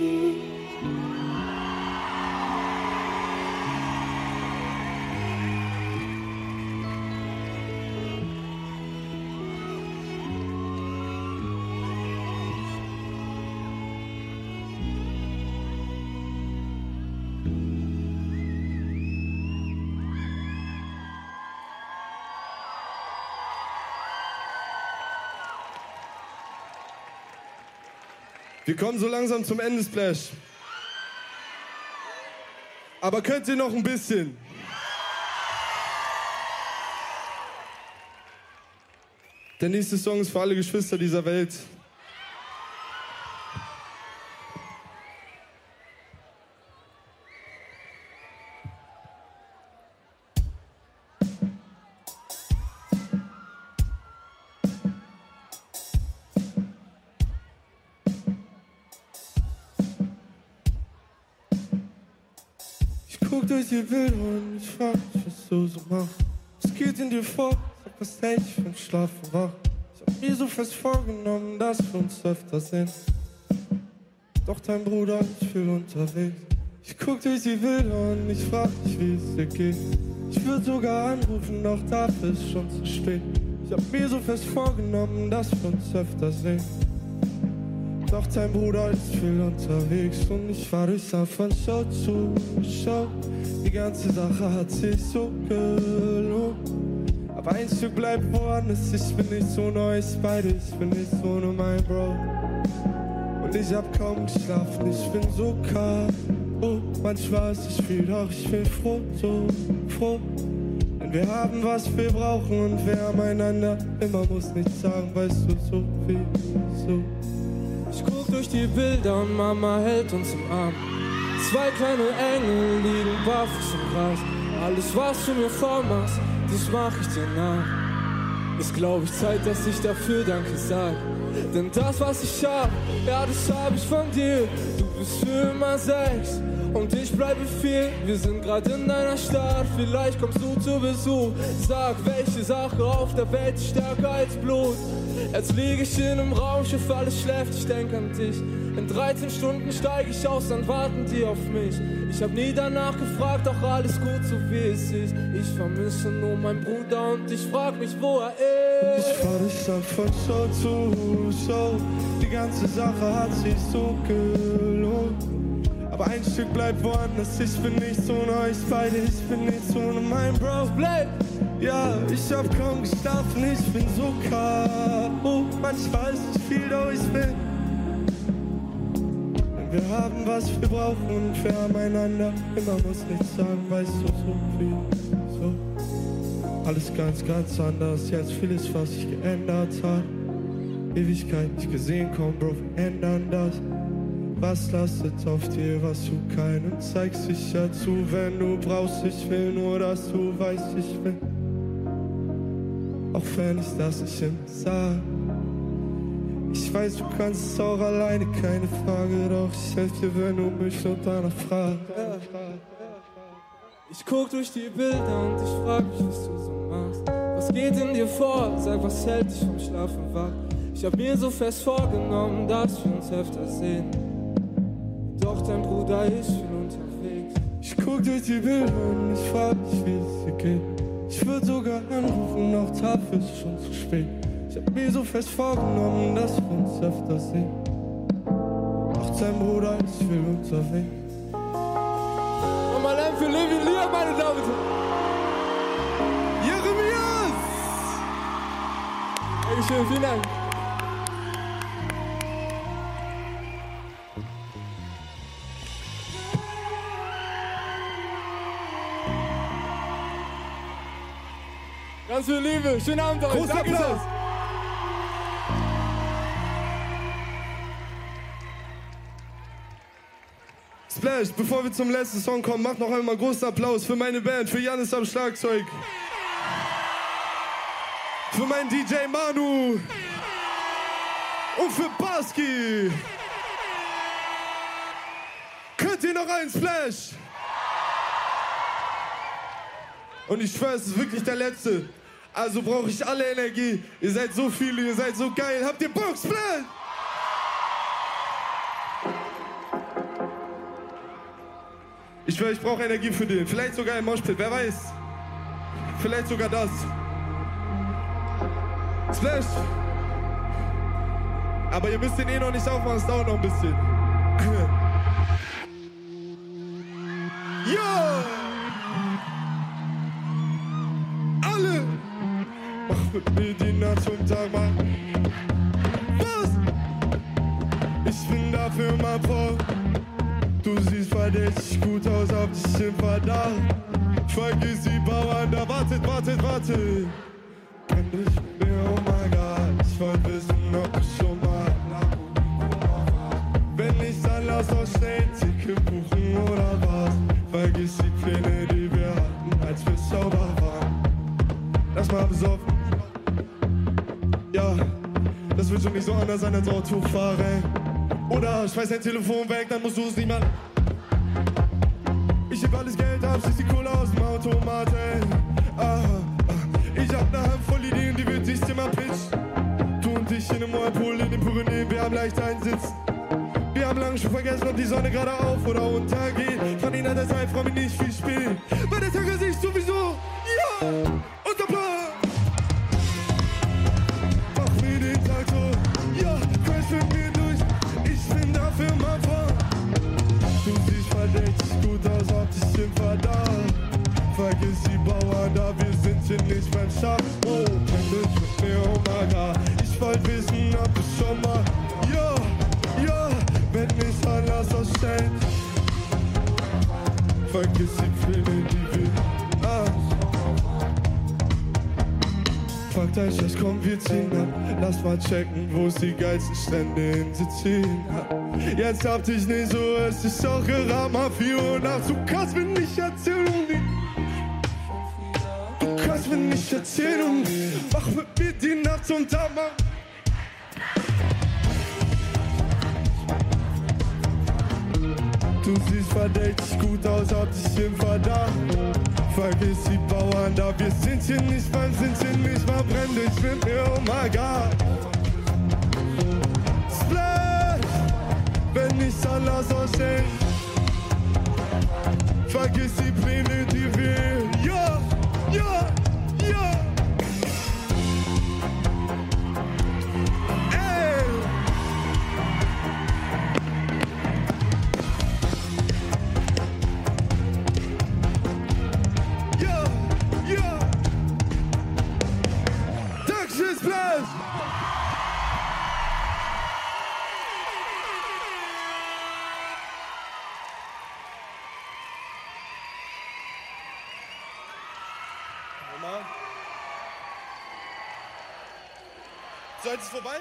Wir kommen so langsam zum Ende, Splash. Aber könnt ihr noch ein bisschen? Der nächste Song ist für alle Geschwister dieser Welt. Guck durch die Bilder und ich frag mich, was du so machst. Was geht in dir vor? Sag, was hält dich vom Schlafen wach? Ich hab hab mir so fest vorgenommen, dass wir uns öfter sehen. Doch dein Bruder ist viel unterwegs. Ich guck durch die Bilder und ich frag mich, wie es dir geht. Ich würde sogar anrufen, doch dafür ist schon zu spät. Ich hab mir so fest vorgenommen, dass wir uns öfter sehen. Doch dein Bruder ist viel unterwegs und ich fahr durch von Show zu Show. Die ganze Sache hat sich so gelohnt. Aber ein Stück bleibt woanders, ich bin nicht so neu, ich beide, ich bin nicht so nur mein Bro. Und ich hab kaum geschlafen, ich bin so K.O. Manchmal ist es viel, doch ich bin froh, so froh. Denn wir haben, was wir brauchen und wir haben einander immer, muss nichts sagen, weißt du, so viel, so. Ich guck durch die Bilder und Mama hält uns im Arm. 2 kleine Engel liegen barfuß im Gras. Alles, was du mir vormachst, das mach ich dir nach. Ist, glaub ich, Zeit, dass ich dafür Danke sag. Denn das, was ich hab, ja, das hab ich von dir. Du bist für immer 6 und ich bleibe 4. Wir sind grad in deiner Stadt, vielleicht kommst du zu Besuch. Sag, welche Sache auf der Welt ist stärker als Blut? Jetzt lieg ich in einem Raumschiff, alles schläft, ich denk an dich. In 13 Stunden steig ich aus, dann warten die auf mich. Ich hab nie danach gefragt, doch alles gut, so wie es ist. Ich vermisse nur meinen Bruder und ich frag mich, wo er ist. Ich fahr dich dann von Show zu Show. Die ganze Sache hat sich so gelohnt. Aber ein Stück bleibt woanders, ich bin nicht so neu, ich beide, ich bin nicht so nur mein Bro. Bleib! Ja, ich hab kaum geschlafen, ich bin so K.O. Manchmal ist es viel, doch ich bin. Denn wir haben, was wir brauchen und wir haben einander. Immer muss nichts sagen, weißt du, so viel, so. Alles ganz, ganz anders, jetzt vieles, was sich geändert hat. Ewigkeit nicht gesehen, komm, Bro, wir ändern das. Was lastet auf dir, was du keinem zeigst, sicher zu, wenn du brauchst. Ich will nur, dass du weißt, ich bin. Auch wenn ich das nicht immer sag. Ich weiß, du kannst es auch alleine, keine Frage. Doch ich helf dir, wenn du mich und danach fragst. Ich guck durch die Bilder und ich frag mich, was du so machst. Was geht in dir vor? Sag, was hält dich vom Schlafen wach? Ich hab mir so fest vorgenommen, dass wir uns öfter sehen. Doch dein Bruder ist viel unterwegs. Ich guck durch die Bilder und ich frag mich, wie es dir geht. Ich würd sogar anrufen, doch dafür ist schon zu spät. Ich hab mir so fest vorgenommen, dass wir uns öfter sehen. Doch sein Bruder ist viel unterwegs. Nochmal ein für Levi Lia, meine Damen und Herren. Jeremias! Dankeschön, vielen Dank. Ganz viel Liebe, schönen Abend euch. Großer Danke Applaus. Splash, bevor wir zum letzten Song kommen, macht noch einmal großen Applaus für meine Band, für Janis am Schlagzeug, für meinen DJ Manu und für Baski. Könnt ihr noch einen Splash? Und ich schwöre, es ist wirklich der letzte. Also brauche ich alle Energie. Ihr seid so viele, ihr seid so geil. Habt ihr Bock, Splash? Ich schwöre, ich brauche Energie für den. Vielleicht sogar im Moshpit, wer weiß. Vielleicht sogar das. Splash. Aber ihr müsst den noch nicht aufmachen, es dauert noch ein bisschen. Ja! Alle! Mach mit mir die Nacht zum Tag, Mann. Was? Ich bin dafür mal vor. Du siehst verdächtig gut aus, hab dich im Verdacht. Vergiss die Bauern, da wartet. Kann dich mit mir, oh mein Gott. Ich wollt wissen, ob du schon mal wenn nicht, dann lass uns schnell Ticket buchen oder was. Vergiss die Pläne, die wir hatten, als wir sauber waren. Lass mal besoffen. Ja, das wird schon nicht so anders sein als Autofahren. Oder schmeiß dein Telefon weg, dann musst du es nicht machen. Ich heb alles Geld ab, schieß die Kohle aus dem Automaten. Ich hab ne Handvoll Ideen, die wird ich dir mal pitch. Du in einem Whirlpool in den Pyrenäen, wir haben leicht einsitzen. Wir haben lange schon vergessen, ob die Sonne gerade auf oder untergeht. Von ihnen hat das einfach mir nicht viel spielen. Weil der Tag an sich sowieso, ja, unser Plan. Mach mir den Tag so, ja, crash mit mir durch. Ich bin dafür mein Freund. Du siehst verdächtig gut aus, optisch im Verdacht. Vergiss die Bauern da, wir sind hier nicht beim Schaff. Oh, könntest mit mir, oh my God. Ich wollte wissen, ob du schon mal, ja, ja, wenn nicht anders ausstellt. Vergiss die Pläne, die wir, Fragt euch, was kommt, wir ziehen ab. Lass mal checken, wo es die geilsten Stände in Sizilien hat. Jetzt habt ich nicht so, es ist auch gerade mal 4 Uhr nachts. Du kannst mir nicht erzählen, du kannst mir nicht erzählen, mach mit mir die Nacht zum Tag, Mann. Du siehst verdächtig gut aus, hab dich im Verdacht. Vergiss die Bauern da, wir sind hier nicht beim, sind hier nicht mal brennend. Ich bin mir, oh my God. Splash, wenn nichts anders aussehen. Vergiss die Pläne, die wir, ja, ja, ja. So, jetzt ist vorbei?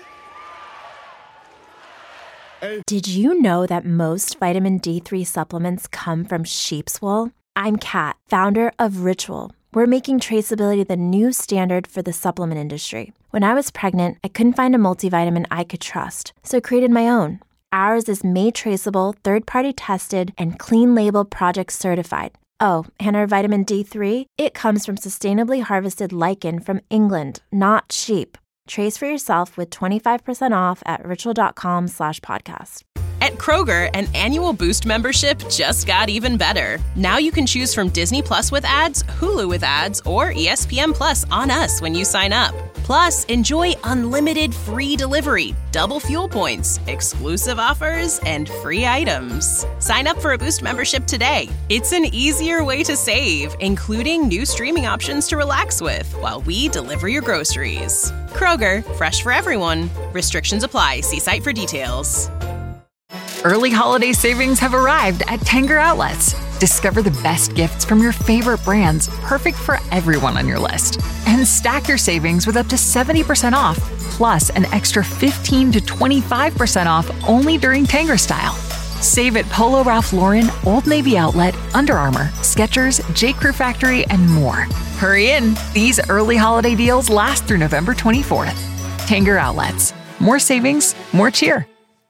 Did you know that most vitamin D3 supplements come from sheep's wool? I'm Kat, founder of Ritual. We're making traceability the new standard for the supplement industry. When I was pregnant, I couldn't find a multivitamin I could trust, so I created my own. Ours is made traceable, third-party tested, and clean label project certified. Oh, and our vitamin D3? It comes from sustainably harvested lichen from England, not sheep. Trace for yourself with 25% off at ritual.com/podcast. At Kroger, an annual Boost membership just got even better. Now you can choose from Disney Plus with ads, Hulu with ads, or ESPN Plus on us when you sign up. Plus, enjoy unlimited free delivery, double fuel points, exclusive offers, and free items. Sign up for a Boost membership today. It's an easier way to save, including new streaming options to relax with while we deliver your groceries. Kroger, fresh for everyone. Restrictions apply. See site for details. Early holiday savings have arrived at Tanger Outlets. Discover the best gifts from your favorite brands, perfect for everyone on your list. And stack your savings with up to 70% off, plus an extra 15 to 25% off only during Tanger Style. Save at Polo Ralph Lauren, Old Navy Outlet, Under Armour, Skechers, J. Crew Factory, and more. Hurry in. These early holiday deals last through November 24th. Tanger Outlets. More savings, more cheer.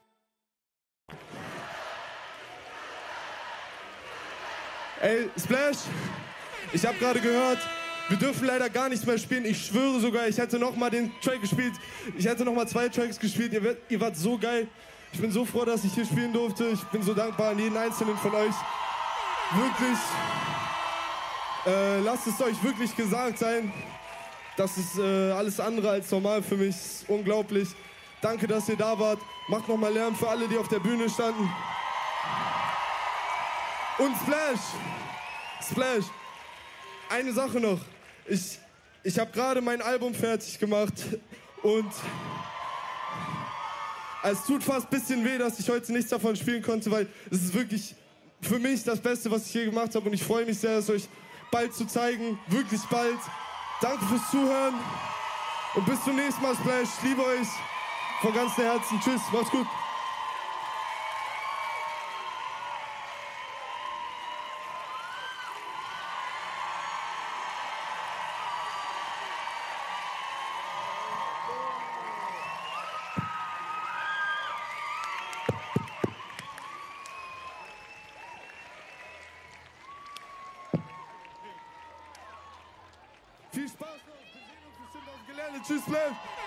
Ey, Splash, ich habe gerade gehört, wir dürfen leider gar nichts mehr spielen. Ich schwöre sogar, ich hätte noch mal den Track gespielt. Ich hätte noch mal 2 Tracks gespielt. Ihr wart so geil. Ich bin so froh, dass ich hier spielen durfte. Ich bin so dankbar an jeden Einzelnen von euch. Wirklich, lasst es euch wirklich gesagt sein. Das ist alles andere als normal für mich. Das ist unglaublich. Danke, dass ihr da wart. Macht noch mal Lärm für alle, die auf der Bühne standen. Und Splash, eine Sache noch. Ich habe gerade mein Album fertig gemacht und es tut fast ein bisschen weh, dass ich heute nichts davon spielen konnte, weil es ist wirklich für mich das Beste, was ich je gemacht habe und ich freue mich sehr, es euch bald zu zeigen, wirklich bald. Danke fürs Zuhören und bis zum nächsten Mal, Splash. Ich liebe euch von ganzem Herzen. Tschüss, macht's gut. Viel Spaß noch. Wir sehen uns bestimmt auf dem Gelände. Tschüss, Splash.